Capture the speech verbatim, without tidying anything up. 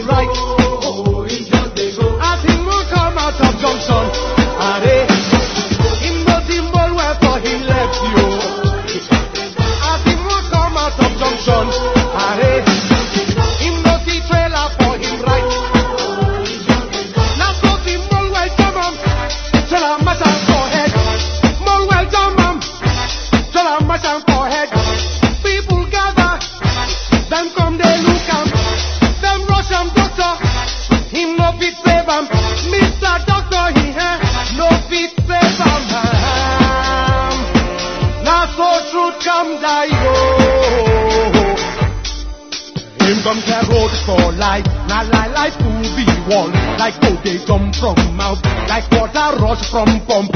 him right. As him will come out of junction, are him no symbol where for him left you. As him will come out of junction, are him no see trailer for him right. Now so symbol well come on, tell him mash am for head. More well come on, tell him mash am for head. People gather, them come they look am, them rush am doctor, him no fit save am. Mister Doctor he eh, no fit save am. Now so truth come die oh. Him come clear road for life, now lie life to be one. Like how they come from mouth, like water rush from pump.